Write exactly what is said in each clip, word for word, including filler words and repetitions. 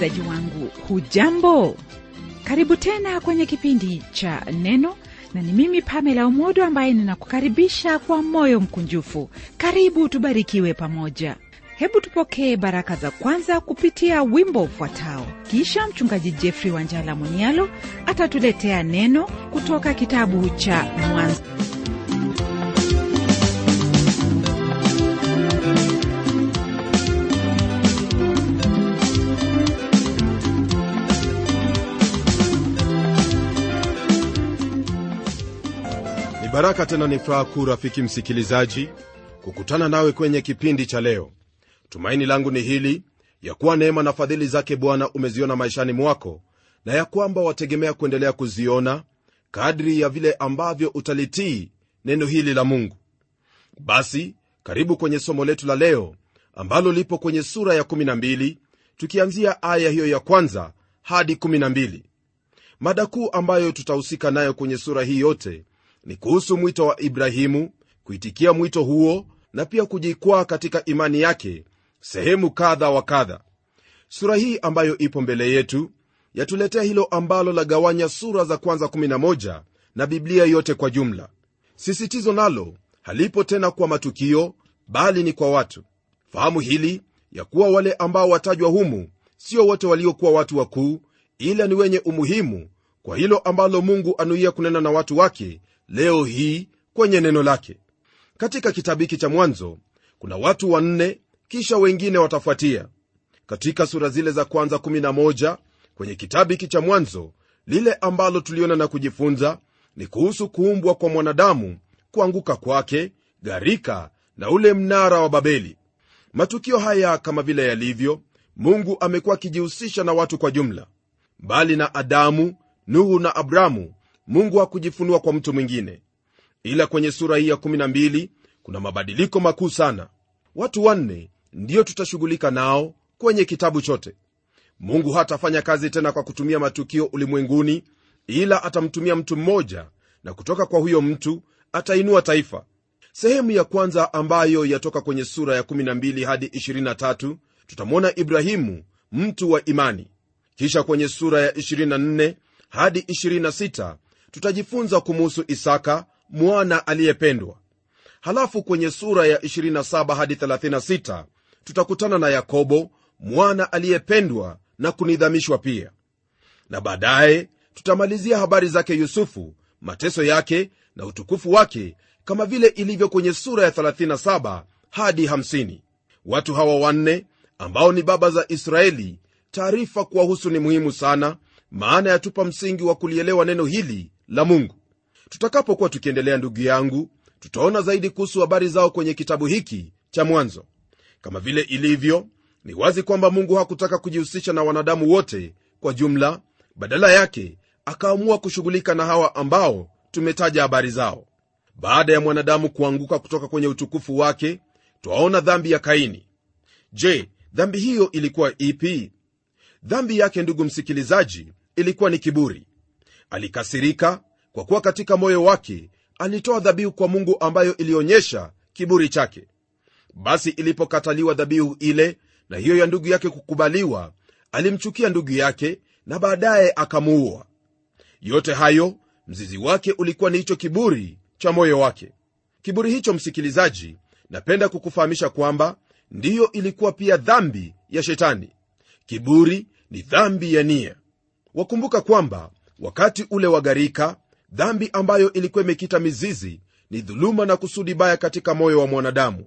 msikilizaji wangu, hujambo? Karibu tena kwenye kipindi cha Neno, na ni mimi Pamela Omodo ambaye ninakukaribisha kwa moyo mkunjufu. Karibu tubarikiwe pamoja. Hebu tupokee baraka za kwanza kupitia wimbo ufuatao. Kisha mchungaji Jeffrey Wanjala Munialo atatuletea neno kutoka kitabu cha Mwanzo. Baraka tena ni furaha kuu, rafiki msikilizaji, kukutana nawe kwenye kipindi cha leo. Tumaini langu ni hili, ya kuwa neema na fadhili zake Bwana umeziona maishani mwako, na ya kwamba wategemea kuendelea kuziona kadri ya vile ambavyo utalitii neno hili la Mungu. Basi karibu kwenye somo letu la leo, ambalo lipo kwenye sura ya kumi na mbili, tukianzia aya hiyo ya kwanza hadi kumi na mbili. Mada kuu ambayo tutahusika nayo kwenye sura hii yote ni kuhusu mwito wa Ibrahimu, kuitikia mwito huo na pia kujikwaa katika imani yake, sehemu kadha wa kadha. Sura hii ambayo ipo mbele yetu yatuletea hilo ambalo la gawanya sura za kwanza kumi na moja na Biblia yote kwa jumla. Sisitizo nalo halipo tena kwa matukio, bali ni kwa watu. Fahamu hili, ya kuwa wale ambao watajwa humu sio wote waliokuwa watu wakuu, ila ni wenye umuhimu kwa hilo ambalo Mungu anuia kunena na watu wake leo hii kwenye neno lake. Katika kitabu hiki cha Mwanzo kuna watu wanne, kisha wengine watafuatia. Katika sura zile za kwanza kumi na moja kwenye kitabu hiki cha Mwanzo, lile ambalo tuliona na kujifunza ni kuhusu kuumbwa kwa mwanadamu, kuanguka kwake, gharika na ule mnara wa Babeli. Matukio haya kama vile yalivyo, Mungu amekuwa akijihusisha na watu kwa jumla. Bali na Adamu, Nuhu na Abrahamu, Mungu hakujifunua kwa mtu mwingine. Ila kwenye sura hii ya kumi na mbili kuna mabadiliko makuu sana. Watu wanne ndio tutashughulika nao kwenye kitabu chote. Mungu hatafanya kazi tena kwa kutumia matukio ulimwenguni, ila atamtumia mtu mmoja, na kutoka kwa huyo mtu atainua taifa. Sehemu ya kwanza ambayo yatoka kwenye sura ya kumi na mbili hadi ishirini na tatu, tutamwona Ibrahimu, mtu wa imani. Kisha kwenye sura ya ishirini na nne hadi ishirini na sita tutajifunza kumuhusu Isaka, mwana aliyependwa. Halafu kwenye sura ya ishirini na saba hadi thelathini na sita tutakutana na Yakobo, mwana aliyependwa na kunidhamishwa pia. Na baadaye tutamalizia habari zake Yusufu, mateso yake na utukufu wake, kama vile ilivyo kwenye sura ya thelathini na saba hadi hamsini. Watu hawa wanne ambao ni baba za Israeli, taarifa kuwahusu ni muhimu sana, maana yatupa msingi wa kulielewa neno hili la Mungu. Tutakapokuwa tukiendelea, ndugu yangu, tutaona zaidi kuhusu habari zao kwenye kitabu hiki cha Mwanzo. Kama vile ilivyo, ni wazi kwamba Mungu hakutaka kujihusisha na wanadamu wote kwa jumla, badala yake akaamua kushughulika na hawa ambao tumetaja habari zao. Baada ya mwanadamu kuanguka kutoka kwenye utukufu wake, twaona dhambi ya Kaini. Je, dhambi hiyo ilikuwa ipi? Dhambi yake, ndugu msikilizaji, ilikuwa ni kiburi. Alikasirika kwa kuwa katika moyo wake alitoa dhabihu kwa Mungu ambayo ilionyesha kiburi chake. Basi ilipokataliwa dhabihu ile na hiyo ya ndugu yake kukubaliwa, alimchukia ndugu yake na baadaye akamuua. Yote hayo mzizi wake ulikuwa ni hicho kiburi cha moyo wake. Kiburi hicho, msikilizaji, napenda kukufahamisha kwamba ndiyo ilikuwa pia dhambi ya Shetani. Kiburi ni dhambi ya nia. Wakumbuka kwamba wakati ule wa gharika, dhambi ambayo ilikuwa imekita mizizi ni dhuluma na kusudi baya katika moyo wa mwanadamu,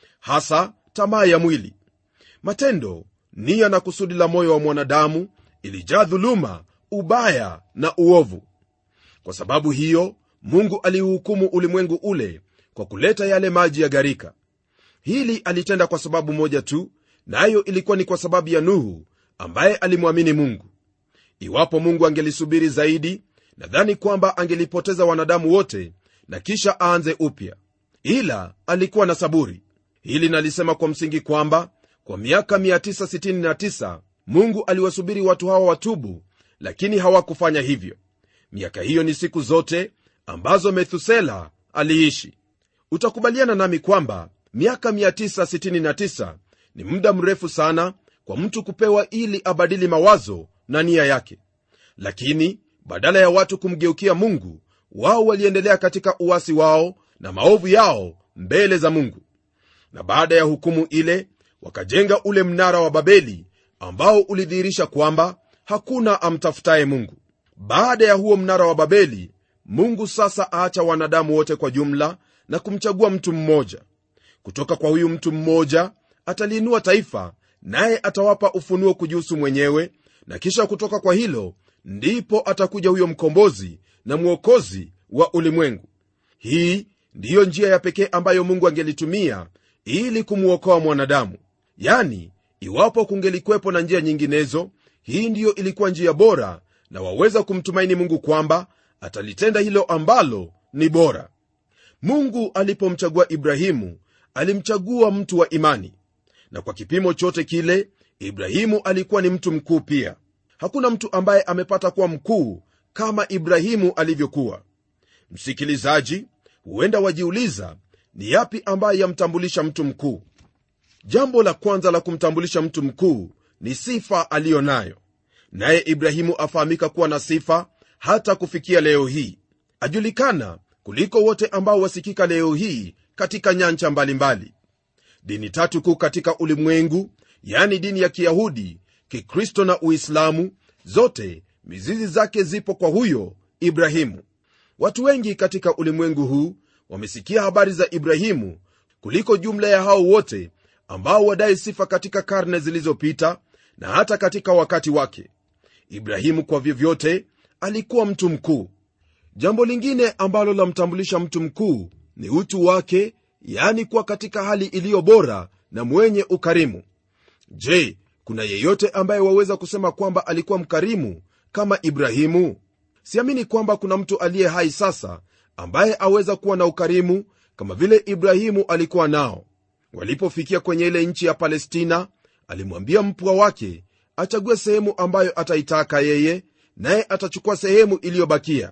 hasa tamaa ya mwili. Matendo, nia na kusudi la moyo wa mwanadamu ilijaa dhuluma, ubaya na uovu. Kwa sababu hiyo, Mungu aliuhukumu ulimwengu ule kwa kuleta yale maji ya gharika. Hili alitenda kwa sababu moja tu, nayo na ilikuwa ni kwa sababu ya Nuhu ambaye alimwamini Mungu. Iwapo Mungu angelisubiri zaidi, nadhani kwamba angelipoteza wanadamu wote na kisha aanze upya. Ila alikuwa na saburi. Hili nalisema kwa msingi kwamba kwa miaka mia tisa sitini na tisa Mungu aliwasubiri watu hawa watubu, lakini hawakufanya hivyo. Miaka hiyo ni siku zote ambazo Methusela aliishi. Utakubaliana nami kwamba miaka mia tisa sitini na tisa ni muda mrefu sana kwa mtu kupewa ili abadili mawazo na nia yake. Lakini badala ya watu kumgeukia Mungu, wao waliendelea katika uasi wao na maovu yao mbele za Mungu. Na baada ya hukumu ile, wakajenga ule mnara wa Babeli ambao ulidhihirisha kwamba hakuna amtafutaye Mungu. Baada ya huo mnara wa Babeli, Mungu sasa aacha wanadamu wote kwa jumla na kumchagua mtu mmoja. Kutoka kwa huyu mtu mmoja ataliinua taifa, naye atawapa ufunuo kujihusu mwenyewe, na kisha kutoka kwa hilo ndipo atakuja huyo mkombozi na mwokozi wa ulimwengu. Hii ndiyo njia ya pekee ambayo Mungu angelitumia ili kumuokoa mwanadamu. Yani, iwapo kungelikwepo na njia nyinginezo, hii ndiyo ilikuwa njia bora, na waweza kumtumaini Mungu kwamba atalitenda hilo ambalo ni bora. Mungu alipomchagua Ibrahimu, alimchagua mtu wa imani, na kwa kipimo chote kile Ibrahimu alikuwa ni mtu mkuu pia. Hakuna mtu ambaye amepata kuwa mkuu kama Ibrahimu alivyokuwa. Msikilizaji, huenda wajiuliza ni yapi ambaye yamtambulisha mtu mkuu? Jambo la kwanza la kumtambulisha mtu mkuu ni sifa aliyo nayo. Naye Ibrahimu afahamika kuwa na sifa hata kufikia leo hii. Ajulikana kuliko wote ambao wasikika leo hii katika nyanja mbalimbali. Dini tatu kuu katika ulimwengu, yani dini ya Kiyahudi, Kikristo na Uislamu, zote mizizi zake zipo kwa huyo Ibrahimu. Watu wengi katika ulimwengu huu wamesikia habari za Ibrahimu kuliko jumla ya hao wote ambao wadai sifa katika karne zilizopita na hata katika wakati wake. Ibrahimu kwa vyovyote alikuwa mtu mkuu. Jambo lingine ambalo lamtambulisha mtu mkuu ni utu wake, yani kuwa katika hali iliyo bora na mwenye ukarimu. Je, kuna yeyote ambaye waweza kusema kwamba alikuwa mkarimu kama Ibrahimu? Siamini kwamba kuna mtu aliye hai sasa ambaye aweza kuwa na ukarimu kama vile Ibrahimu alikuwa nao. Walipofikia kwenye ile nchi ya Palestina, alimwambia mpwa wake achague sehemu ambayo ataitaka yeye, naye atachukua sehemu iliyobakia.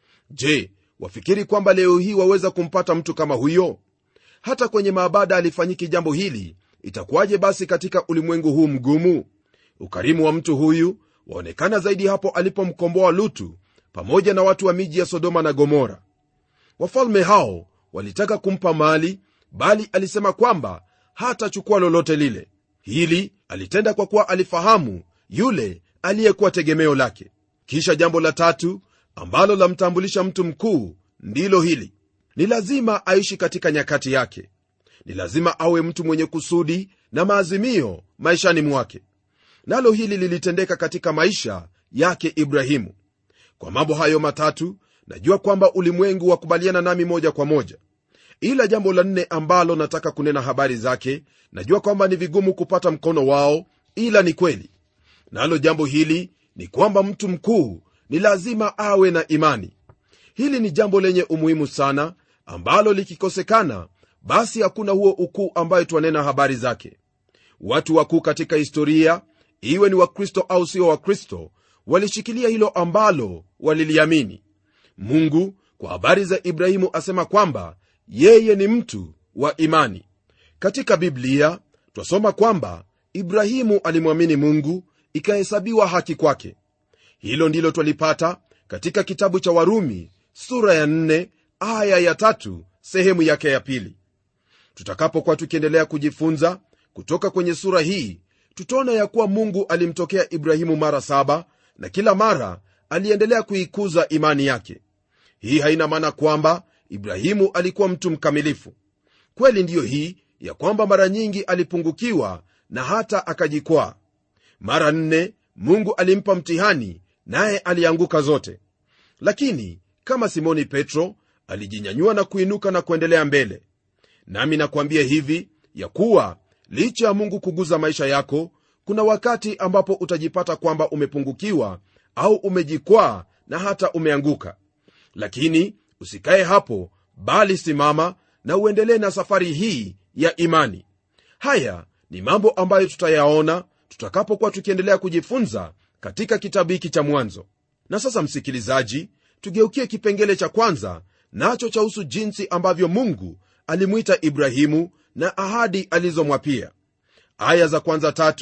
Je, wafikiri kwamba leo hii waweza kumpata mtu kama huyo? Hata kwenye maabada alifanyiki jambo hili, itakuwaje basi katika ulimwengu huu mgumu? Ukarimu wa mtu huyu waonekana zaidi hapo alipomkomboa Lutu pamoja na watu wa miji ya Sodoma na Gomora. Wafalme hao walitaka kumpa mali, bali alisema kwamba hatachukua lolote lile. Hili alitenda kwa kuwa alifahamu yule aliyekuwa tegemeo lake. Kisha jambo la tatu ambalo lamtambulisha mtu mkuu ndilo hili: ni lazima aishi katika nyakati yake. Ni lazima awe mtu mwenye kusudi na maazimio maishani mwake. Nalo hili lilitendeka katika maisha yake Ibrahimu. Kwa mambo hayo matatu, najua kwamba ulimwengu wakubaliana nami moja kwa moja. Ila jambo la nne ambalo nataka kunena habari zake, najua kwamba ni vigumu kupata mkono wao, ila ni kweli. Nalo jambo hili ni kwamba mtu mkuu ni lazima awe na imani. Hili ni jambo lenye umuhimu sana, ambalo likikosekana, basi hakuna huo ukuu ambayo twanena habari zake. Watu wakuu katika historia, iwe ni Wakristo au sio Wakristo, walishikilia hilo ambalo waliliamini. Mungu kwa habari za Ibrahimu asema kwamba yeye ni mtu wa imani. Katika Biblia twasoma kwamba Ibrahimu alimwamini Mungu, ikahesabiwa haki kwake. Hilo ndilo twalipata katika kitabu cha Warumi sura ya nne aya ya tatu sehemu yake ya pili. Tutakapokuwa tukiendelea kujifunza kutoka kwenye sura hii, tutaona ya kuwa Mungu alimtokea Ibrahimu mara saba, na kila mara aliendelea kuikuza imani yake. Hii haina maana kwamba Ibrahimu alikuwa mtu mkamilifu. Kweli ndiyo hii ya kwamba mara nyingi alipungukiwa na hata akajikwaa. Mara nne Mungu alimpa mtihani, naye alianguka zote. Lakini kama Simoni Petro, alijinyanyua na kuinuka na kuendelea mbele. Nami nakwambia hivi ya kuwa licha ya Mungu kuguza maisha yako, kuna wakati ambapo utajipata kwamba umepungukiwa au umejikwaa na hata umeanguka. Lakini usikae hapo, bali simama na uendelee na safari hii ya imani. Haya ni mambo ambayo tutayaona tutakapokuwa tukiendelea kujifunza katika kitabu hiki cha Mwanzo. Na sasa msikilizaji, tugeukie kipengele cha kwanza, nacho chahusu jinsi ambavyo Mungu alimuita Ibrahimu na ahadi alizomwapia. Aya za kwanza tatu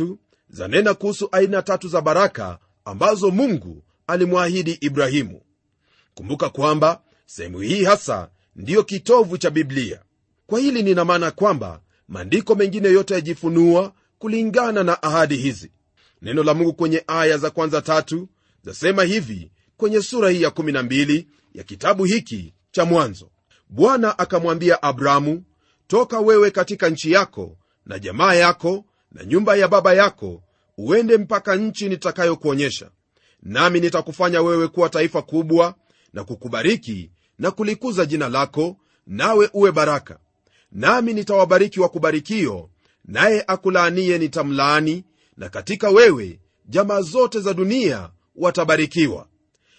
zanena kuhusu aina tatu za baraka ambazo Mungu alimwahidi Ibrahimu. Kumbuka kwamba sehemu hii hasa ndiyo kitovu cha Biblia. Kwa hili nina maana kwamba maandiko mengine yote yajifunua kulingana na ahadi hizi. Neno la Mungu kwenye aya za kwanza tatu zasema hivi kwenye sura hii ya kumi na mbili ya kitabu hiki cha Mwanzo: Bwana akamwambia Abramu, toka wewe katika nchi yako na jamaa yako na nyumba ya baba yako, uende mpaka nchi nitakayokuonyesha, nami nitakufanya wewe kuwa taifa kubwa na kukubariki na kulikuza jina lako, nawe uwe baraka. Nami nitawabariki wakubarikio, naye akulaaniye nitamlaani, na katika wewe jamaa zote za dunia watabarikiwa.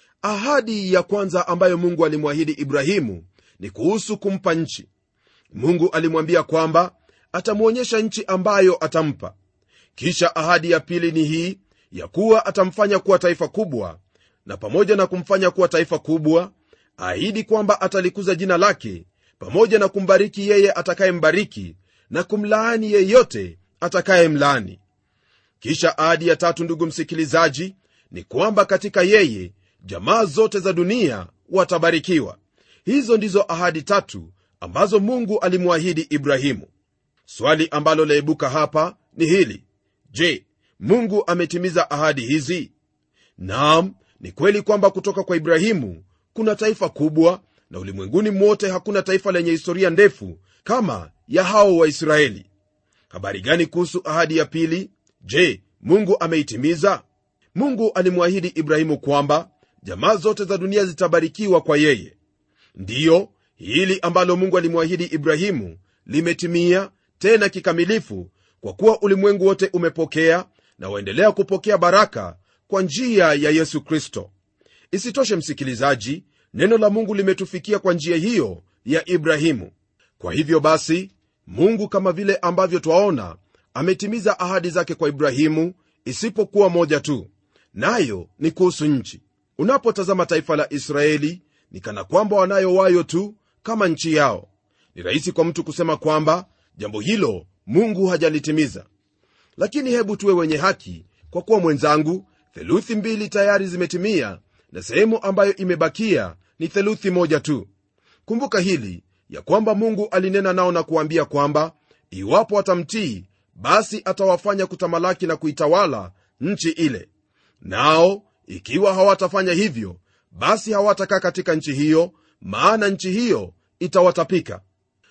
Ahadi ya kwanza ambayo Mungu alimwahidi Ibrahimu ni kuhusu kumpa nchi. Mungu alimwambia kwamba atamuonyesha nchi ambayo atampa. Kisha ahadi ya pili ni hii ya kuwa atamfanya kuwa taifa kubwa, na pamoja na kumfanya kuwa taifa kubwa, ahidi kwamba atalikuza jina lake, pamoja na kumbariki yeye atakayembariki na kumlaani yeyote atakayemlaani. Kisha ahadi ya tatu, ndugu msikilizaji, ni kwamba katika yeye jamaa zote za dunia watabarikiwa. Hizo ndizo ahadi tatu ambazo Mungu alimwahidi Ibrahimu. Swali ambalo laibuka hapa ni hili: je, Mungu ametimiza ahadi hizi? Naam, ni kweli kwamba kutoka kwa Ibrahimu kuna taifa kubwa, na ulimwenguni mwote hakuna taifa lenye historia ndefu kama ya hao wa Israeli. Habari gani kuhusu ahadi ya pili? Je, Mungu ameitimiza? Mungu alimwahidi Ibrahimu kwamba jamaa zote za dunia zitabarikiwa kwa yeye. Ndiyo, hili ambalo Mungu alimwahidi Ibrahimu limetimia tena kikamilifu, kwa kuwa ulimwengu wote umepokea na waendelea kupokea baraka kwa njia ya Yesu Kristo. Isitoshe msikilizaji, neno la Mungu limetufikia kwa njia hiyo ya Ibrahimu. Kwa hivyo basi, Mungu kama vile ambavyo twaona ametimiza ahadi zake kwa Ibrahimu, isipokuwa moja tu, nayo ni kuhusu nchi. Unapotazama taifa la Israeli, ni kana kwamba wanayo wayo tu kama nchi yao. Ni rahisi kwa mtu kusema kwamba jambo hilo Mungu hajalitimiza. Lakini hebu tuwe wenye haki, kwa kuwa mwenzangu, theluthi mbili tayari zimetimia na sehemu ambayo imebakia ni theluthi moja tu. Kumbuka hili ya kwamba Mungu alinena nao na kuambia kwamba iwapo watamtii, basi atawafanya kutamalaki na kuitawala nchi ile. Nao ikiwa hawatafanya hivyo, basi hawatakaa katika nchi hiyo, maana nchi hiyo itawatapika.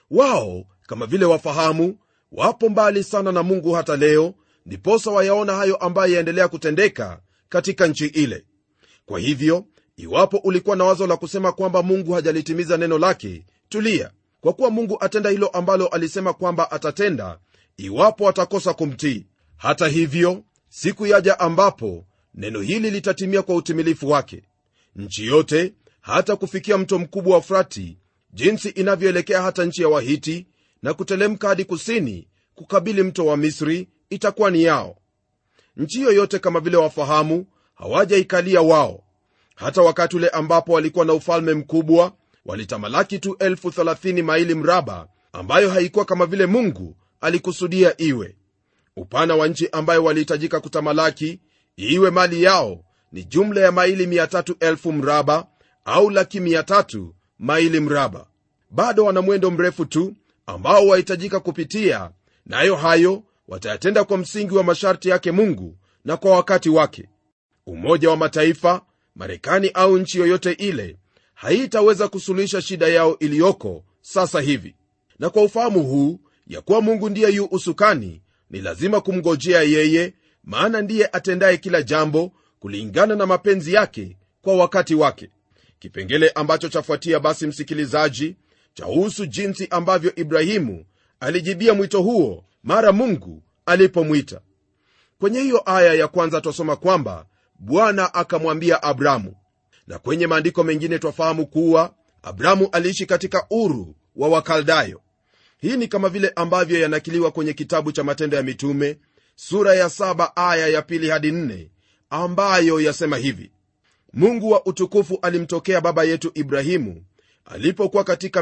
Wao kama vile wafahamu, wapo mbali sana na Mungu hata leo, ndiposa wayaona hayo ambayo yaendelea kutendeka katika nchi ile. Kwa hivyo, iwapo ulikuwa na wazo la kusema kwamba Mungu hajalitimiza neno lake, tulia, kwa kuwa Mungu atenda hilo ambalo alisema kwamba atatenda iwapo watakosa kumtii. Hata hivyo, siku yaja ambapo neno hili litatimia kwa utimilifu wake. Nchi yote, hata kufikia mto mkubwa wa Frati, jinsi inavyoelekea hata nchi ya Wahiti na kutelemka hadi kusini kukabili mto wa Misri, itakuwa ni yao. Nchi yoyote kama vile wafahamu, hawajaikalia wao. Hata wakati ule ambapo walikuwa na ufalme mkubwa, walitamalaki tu elfu thelathini maili mraba, ambayo haikuwa kama vile Mungu alikusudia iwe. Upana wa nchi ambayo walihitajika kutamalaki iwe mali yao ni jumla ya maili mia tatu elfu mraba, au laki mia tatu maili mraba. Bado wana mwendo mrefu tu ambao wahitajika kupitia, nayo hayo watayatenda kwa msingi wa masharti yake Mungu na kwa wakati wake. Umoja wa Mataifa, Marekani au nchi yoyote ile haitaweza kusuluhisha shida yao iliyoko sasa hivi. Na kwa ufahamu huu ya kuwa Mungu ndiye yu usukani, ni lazima kumngojea yeye, maana ndiye atendaye kila jambo kulingana na mapenzi yake kwa wakati wake. Kipengele ambacho chafuatia basi, msikilizaji, chahusu jinsi ambavyo Ibrahimu alijibia mwito huo mara Mungu alipomwita. Kwenye hiyo aya ya kwanza twasoma kwamba Bwana akamwambia Abramu, na kwenye maandiko mengine twafahamu kuwa Abramu aliishi katika Uru wa Wakaldayo. Hii ni kama vile ambavyo yanakiliwa kwenye kitabu cha Matendo ya Mitume sura ya saba aya ya pili hadi nne, ambayo yasema hivi: Mungu wa utukufu alimtokea baba yetu Ibrahimu alipokuwa katika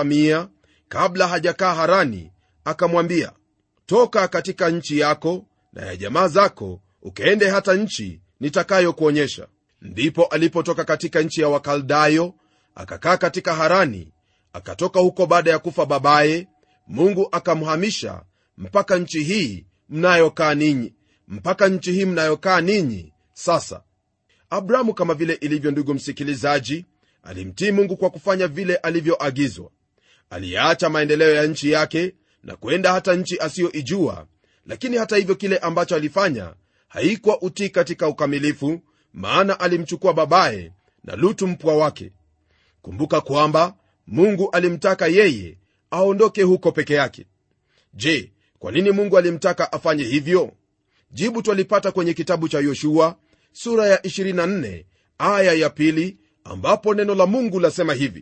Mesopotamia, kabla hajakaa Harani, akamwambia, toka katika nchi yako na ya jamaa zako, ukaende hata nchi nitakayokuonyesha. Ndipo alipotoka katika nchi ya Wakaldayo akakaa katika Harani. Akatoka huko baada ya kufa babaye, Mungu akamhamisha mpaka nchi hii mnayokaa ninyi, mpaka nchi hii mnayokaa ninyi sasa. Abrahamu, kama vile ilivyo, ndugu msikilizaji, alimtii Mungu kwa kufanya vile alivyoagizwa. Aliacha maendeleo ya nchi yake na kwenda hata nchi asiyoijua, lakini hata hivyo kile ambacho alifanya haikuwa utii katika ukamilifu, maana alimchukua babaye na Lutu mpwa wake. Kumbuka kwamba Mungu alimtaka yeye aondoke huko peke yake. Je, kwa nini Mungu alimtaka afanye hivyo? Jibu twalipata kwenye kitabu cha Yoshua sura ya ishirini na nne aya ya pili, ambapo neno la Mungu lasema hivi: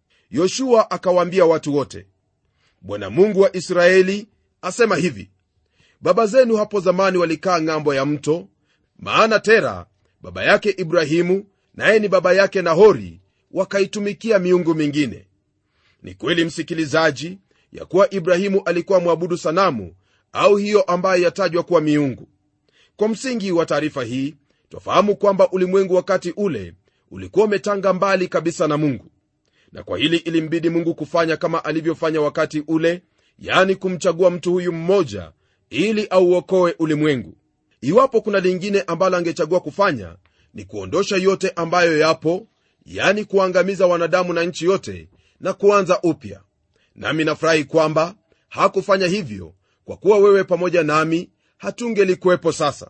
Yoshua akawaambia watu wote, Bwana Mungu wa Israeli asema hivi, baba zenu hapo zamani walikaa ng'ambo ya mto, maana Tera baba yake Ibrahimu naye ni baba yake Nahori wakaitumikia miungu mingine. Ni kweli msikilizaji, ya kuwa Ibrahimu alikuwa mwabudu sanamu au hiyo ambayo yatajwa kuwa miungu. Kwa msingi wa taarifa hii twafahamu kwamba ulimwengu wakati ule ulikuwa umetanga mbali kabisa na Mungu, na kwa hili ilimbidi Mungu kufanya kama alivyofanya wakati ule, yani kumchagua mtu huyu mmoja ili auokoe ulimwengu. Iwapo kuna lingine ambalo angechagua kufanya ni kuondosha yote ambayo yapo, yani kuangamiza wanadamu na nchi yote na kuanza upya. Nami nafurahi kwamba hakufanya hivyo, kwa kuwa wewe pamoja nami hatungelikuwepo sasa,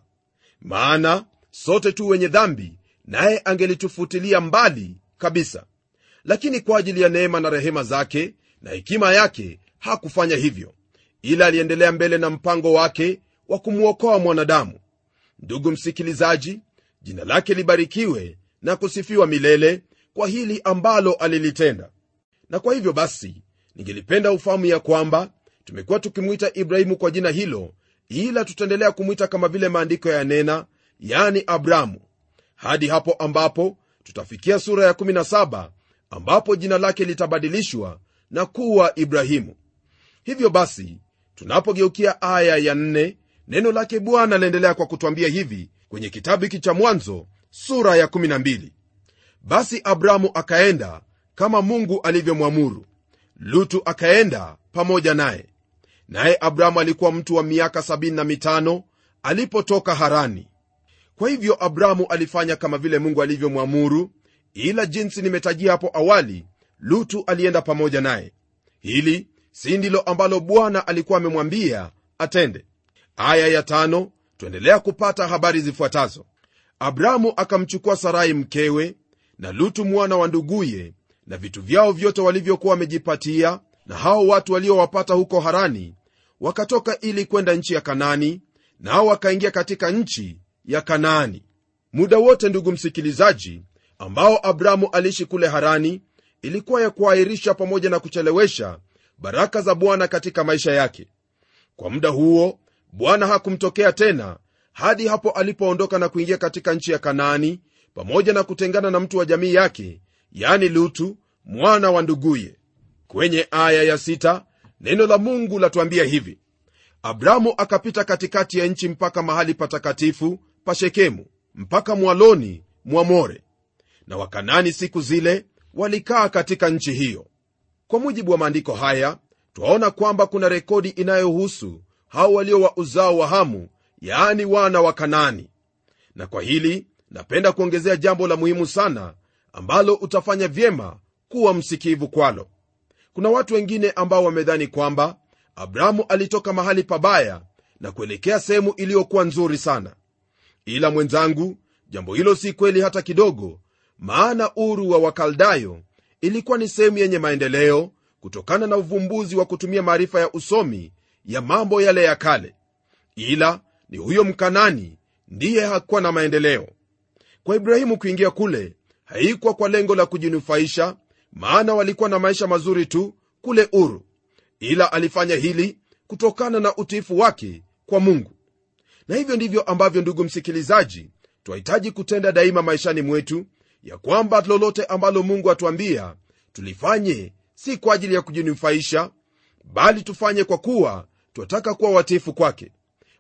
maana sote tu wenye dhambi, naye angelitufutilia mbali kabisa. Lakini kwa ajili ya neema na rehema zake na hekima yake hakufanya hivyo, ila aliendelea mbele na mpango wake wa kumuokoa mwanadamu. Ndugu msikilizaji, jina lake libarikiwe na kusifiwa milele kwa hili ambalo alilitenda. Na kwa hivyo basi, ningelipenda ufahamu ya kwamba tumekuwa tukimwita Ibrahimu kwa jina hilo, ila tutaendelea kumwita kama vile maandiko yanena, yani Abramu, hadi hapo ambapo tutafikia sura ya kumi na saba ambapo jina lake litabadilishwa na kuwa Ibrahimu. Hivyo basi, tunapogeukia aya ya nne, neno lake Bwana laendelea kwa kutuambia hivi kwenye kitabu hiki cha Mwanzo sura ya kumi na mbili: basi Abramu akaenda kama Mungu alivyomwamuru, Lutu akaenda pamoja naye. Naye Abramu alikuwa mtu wa miaka sabini na mitano alipotoka Harani. Kwa hivyo Abramu alifanya kama vile Mungu alivyomwamuru, ila jinsi nimetajia hapo awali, Lutu alienda pamoja naye. Hili si ndilo ambalo Bwana alikuwa amemwambia atende. Aya ya tano, tuendelea kupata habari zifuatazo: Abramu akamchukua Sarai mkewe na Lutu mwana wa nduguye na vitu vyao vyote walivyokuwa wamejipatia, na hao watu waliowapata huko Harani, wakatoka ili kwenda nchi ya Kanaani, nao wakaingia katika nchi ya Kanaani. Muda wote, ndugu msikilizaji, ambao Abramu aliishi kule Harani, ilikuwa ya kuahirisha pamoja na kuchelewesha baraka za Bwana katika maisha yake. Kwa muda huo Bwana hakumtokea tena hadi hapo alipoondoka na kuingia katika nchi ya Kanaani, pamoja na kutengana na mtu wa jamii yake, yani Lutu mwana wa nduguye. Kwenye aya ya sita, neno la Mungu latuambia hivi: Abramu akapita katikati ya nchi mpaka mahali patakatifu pa Shekemu, mpaka mwaloni mwa More, na Wakanani siku zile walikaa katika nchi hiyo. Kwa mujibu wa maandiko haya, twaona kwamba kuna rekodi inayohusu hao walio wa uzao wa Hamu, yaani wana wa Kanaani. Na kwa hili napenda kuongezea jambo la muhimu sana ambalo utafanya vyema kuwa msikivu kwalo. Kuna watu wengine ambao wamedhani kwamba Abramu alitoka mahali pabaya na kuelekea sehemu iliyokuwa nzuri sana. Ila mwenzangu, jambo hilo si kweli hata kidogo, maana Uru wa Wakaldayo ilikuwa ni sehemu yenye maendeleo kutokana na uvumbuzi wa kutumia maarifa ya usomi ya mambo yale ya kale. Ila ni huyo Mkanani ndiye hakuwa na maendeleo. Kwa Ibrahimu kuingia kule haikuwa kwa lengo la kujinufaisha, maana walikuwa na maisha mazuri tu kule Uru, ila alifanya hili kutokana na utiifu wake kwa Mungu. Na hivyo ndivyo ambavyo, ndugu msikilizaji, twahitaji kutenda daima maishani mwetu, ya kwamba lolote ambalo Mungu atuambia tulifanye si kwa ajili ya kujinufaisha, bali tufanye kwa kuwa twataka kuwa watiifu kwake.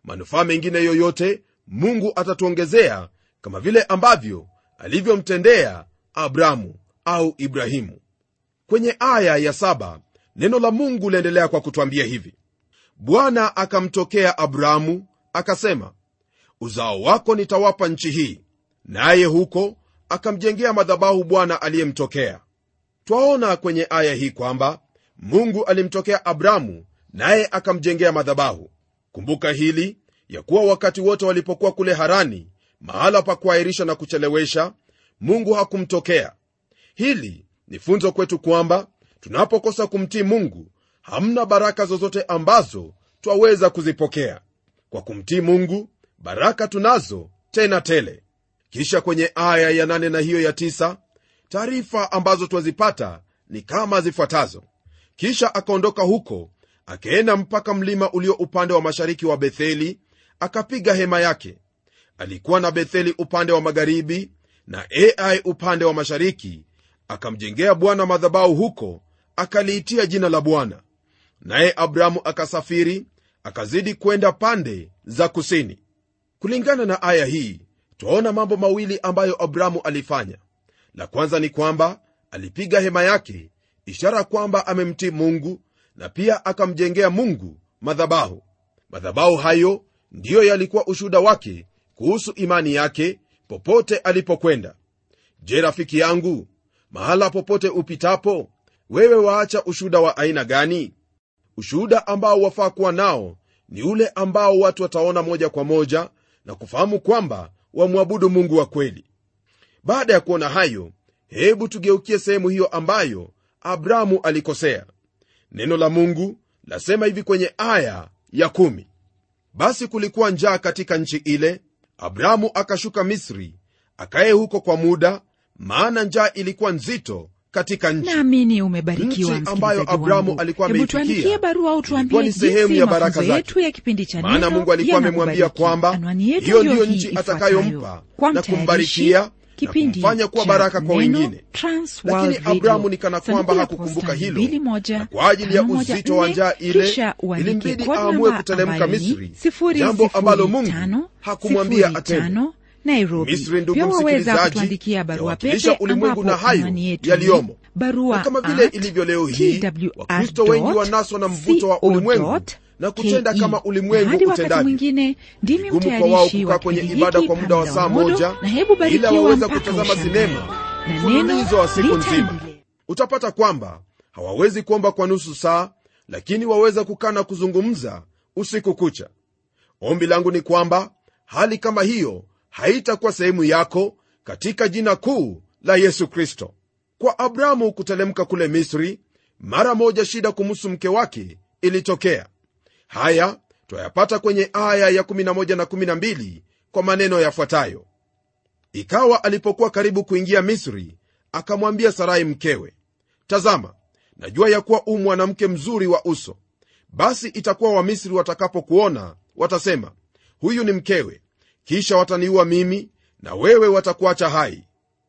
manufaa mengine yoyote Mungu atatuongezea, kama vile ambavyo alivyomtendea Abramu au Ibrahimu. Kwenye aya ya saba neno la Mungu laendelea kwa kutwambia hivi: Bwana akamtokea Abramu akasema, uzao wako nitawapa nchi hii, naye huko akamjengea madhabahu Bwana aliyemtokea. Twaona kwenye aya hii kwamba Mungu alimtokea Abramu naye akamjengea madhabahu. Kumbuka hili ya kuwa wakati wote walipokuwa kule Harani, mahala pa kuahirisha na kuchelewesha, Mungu hakumtokea. Hili ni funzo kwetu kwamba tunapokosa kumtii Mungu, hamna baraka zozote ambazo twaweza kuzipokea. Kwa kumtii Mungu, baraka tunazo tena tele. Kisha kwenye aya ya nane na hiyo ya tisa, taarifa ambazo twazipata ni kama zifuatazo: kisha akaondoka huko akaenda mpaka mlima ulio upande wa mashariki wa Betheli, akapiga hema yake. Alikuwa na Betheli upande wa magharibi na Ai upande wa mashariki. Akamjengea Bwana madhabahu huko, akaliitia jina la Bwana. Naye Abramu akasafiri akazidi kwenda pande za kusini. Kulingana na aya hii, twaona mambo mawili ambayo Abramu alifanya. La kwanza ni kwamba alipiga hema yake, ishara kwamba amemtii Mungu, na pia akamjengea Mungu madhabahu. Madhabahu hayo ndiyo yalikuwa ushuhuda wake kuhusu imani yake popote alipokwenda. Je, rafiki yangu, mahala popote upitapo, wewe waacha ushuhuda wa aina gani? Ushuhuda ambao wafaa kuwa nao ni ule ambao watu wataona moja kwa moja na kufahamu kwamba wamwabudu Mungu wa kweli. Baada ya kuona hayo, hebu tugeukie sehemu hiyo ambayo Abramu alikosea. Neno la Mungu lasema hivi kwenye aya ya kumi: basi kulikuwa njaa katika nchi ile, Abramu akashuka Misri akae huko kwa muda, maana njaa ilikuwa nzito katika nchi. Naamini umebarikiwa nchi ambayo Abramu alikuwa ameifikia barua au tuambie ni sehemu ya baraka zake, ya kipindi cha maana Mungu alikuwa amemwambia kwamba hiyo ndiyo nchi atakayompa na kumbarikia na kumfanya kuwa baraka kwa wengine. Lakini Abramu ni kana kwamba hakukumbuka hilo, na kwa ajili ya uzito wa njaa ile ilimbidi aamue kutelemka Misri, jambo ambalo Mungu hakumwambia atende. Misri, ndugu msikilizaji, yawakilisha ulimwengu na hayo yaliyomo. Na kama vile ilivyo leo hii, Wakristo wengi wanaswa na mvuto wa ulimwengu na kutenda kama ulimwengu utendavyo. Vigumu kwa wao kukaa kwenye ibada kwa muda wa saa moja, ila waweza kutazama sinema mfululizo wa siku nzima. Utapata kwamba hawawezi kuomba kwa nusu saa, lakini waweza kukaa na kuzungumza usiku kucha. Ombi langu ni kwamba hali kama hiyo haitakuwa sehemu yako katika jina kuu la Yesu Kristo. Kwa Abramu kutelemka kule Misri, mara moja shida kumhusu mke wake ilitokea. Haya twayapata kwenye aya ya kumi na moja na kumi na mbili kwa maneno yafuatayo: ikawa alipokuwa karibu kuingia Misri, akamwambia Sarai mkewe, tazama, najua ya kuwa u mwanamke mzuri wa uso. Basi itakuwa Wamisri watakapokuona watasema, huyu ni mkewe, kisha wataniua mimi na wewe watakuacha hai.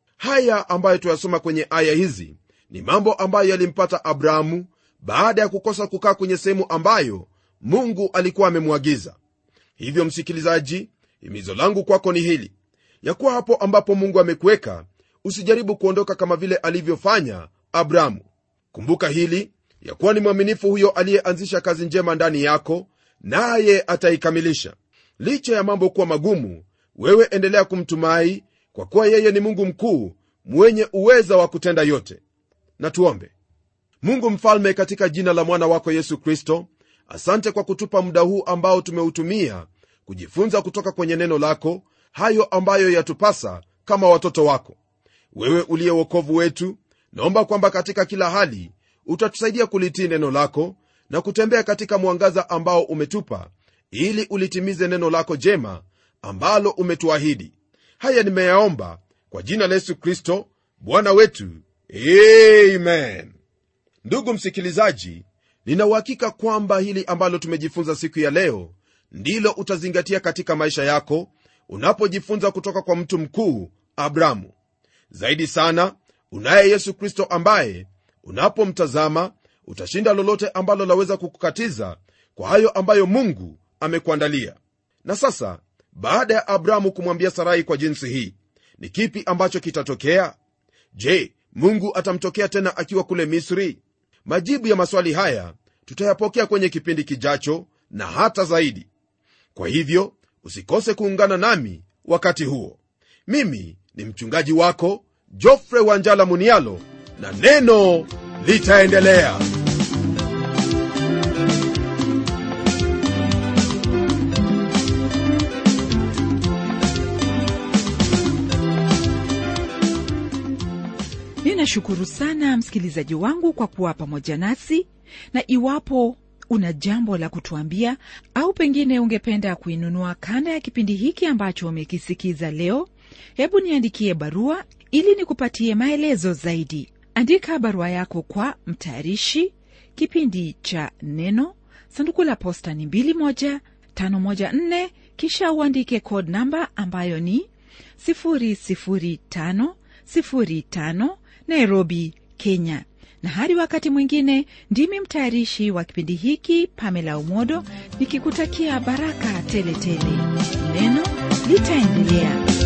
Haya ambayo tuyasoma kwenye aya hizi ni mambo ambayo yalimpata Abramu baada ya kukosa kukaa kwenye sehemu ambayo Mungu alikuwa amemwagiza. Hivyo msikilizaji, himizo langu kwako ni hili, ya kuwa hapo ambapo Mungu amekuweka, usijaribu kuondoka kama vile alivyofanya Abramu. Kumbuka hili, ya kuwa ni mwaminifu huyo aliyeanzisha kazi njema ndani yako, naye ataikamilisha. Licha ya mambo kuwa magumu, wewe endelea kumtumai, kwa kuwa yeye ni Mungu mkuu mwenye uweza wa kutenda yote. Na tuombe. Mungu mfalme, katika jina la mwana wako Yesu Kristo, asante kwa kutupa muda huu ambao tumeutumia kujifunza kutoka kwenye neno lako, hayo ambayo yatupasa kama watoto wako. Wewe uliye wokovu wetu, naomba kwamba katika kila hali utatusaidia kulitii neno lako na kutembea katika mwangaza ambao umetupa, ili ulitimize neno lako jema ambalo umetuahidi. Haya nimeyaomba kwa jina la Yesu Kristo Bwana wetu, amen. Ndugu msikilizaji, nina uhakika kwamba hili ambalo tumejifunza siku ya leo ndilo utazingatia katika maisha yako unapojifunza kutoka kwa mtu mkuu Abramu. Zaidi sana, unaye Yesu Kristo ambaye unapomtazama utashinda lolote ambalo laweza kukukatiza kwa hayo ambayo Mungu amekuandalia. Na sasa baada ya Abrahamu kumwambia Sarai kwa jinsi hii, ni kipi ambacho kitatokea? Je, Mungu atamtokea tena akiwa kule Misri? Majibu ya maswali haya tutayapokea kwenye kipindi kijacho na hata zaidi. Kwa hivyo usikose kuungana nami wakati huo. Mimi ni mchungaji wako Geoffrey Wanjala Munialo, na neno litaendelea. Ninashukuru sana msikilizaji wangu kwa kuwa pamoja nasi, na iwapo una jambo la kutuambia au pengine ungependa kuinunua kanda ya kipindi hiki ambacho umekisikiza leo, hebu niandikie barua ili nikupatie maelezo zaidi. Andika barua yako kwa mtayarishi kipindi cha Neno, sanduku la posta ni mbili moja tano moja nne, kisha uandike code number ambayo ni sifuri sifuri tano sifuri tano, Nairobi, Kenya. Na hadi wakati mwingine, ndimi mtayarishi wa kipindi hiki Pamela Umodo, nikikutakia baraka tele tele. Neno litaendelea.